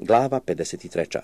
glava 53.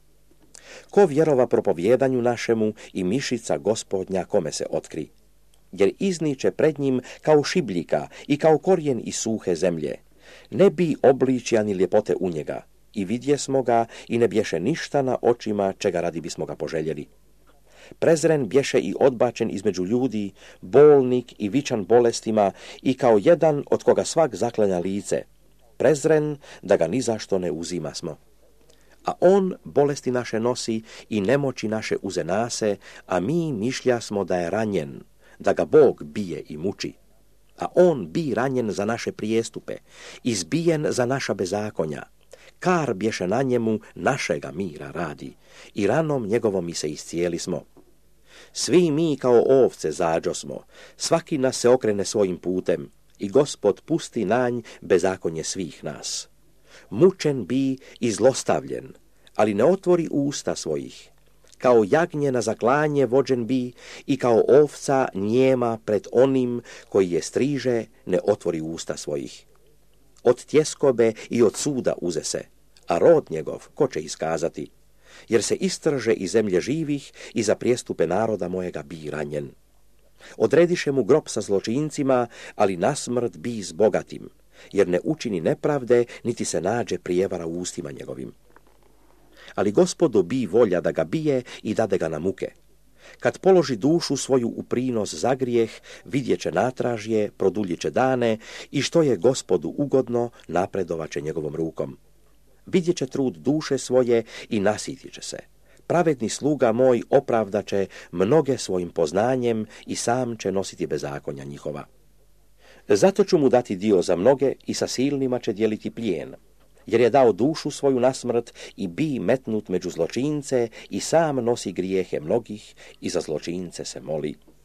Ko vjerova propovjedanju našemu i mišica Gospodnja kome se otkri, jer izniče pred njim kao šibljika i kao korijen iz suhe zemlje. Ne bi obličja ni ljepote u njega, i vidje smo ga i ne bješe ništa na očima čega radi bismo ga poželjeli. Prezren bješe i odbačen između ljudi, bolnik i vičan bolestima i kao jedan od koga svak zaklanja lice. Prezren da ga ni zašto ne uzima smo. A on bolesti naše nosi i nemoći naše uze nase, a mi mišlja smo da je ranjen, da ga Bog bije i muči. A on bi ranjen za naše prijestupe, izbijen za naša bezakonja. Kar bješe na njemu našega mira radi, i ranom njegovom mi se iscijeli smo. Svi mi kao ovce zađo smo, svaki nas se okrene svojim putem, i Gospod pusti nanj bezakonje svih nas. Mučen bi i zlostavljen, ali ne otvori usta svojih. Kao jagnje na zaklanje vođen bi i kao ovca njema pred onim koji je striže ne otvori usta svojih. Od tjeskobe i od suda uze se, a rod njegov ko će iskazati, jer se istrže iz zemlje živih i za prijestupe naroda mojega bi ranjen. Odrediše mu grob sa zločincima, ali na smrt bi s bogatim, jer ne učini nepravde, niti se nađe prijevara u ustima njegovim. Ali Gospodu bi volja da ga bije i dade ga na muke. Kad položi dušu svoju u prinos za grijeh, vidjet će natražje, produljit će dane i što je Gospodu ugodno, napredovat će njegovom rukom. Vidjet će trud duše svoje i nasitit će se. Pravedni sluga moj opravdat će mnoge svojim poznanjem i sam će nositi bezakonja njihova. Zato ću mu dati dio za mnoge i sa silnima će dijeliti plijen, jer je dao dušu svoju na smrt i bi metnut među zločince i sam nosi grijehe mnogih i za zločince se moli.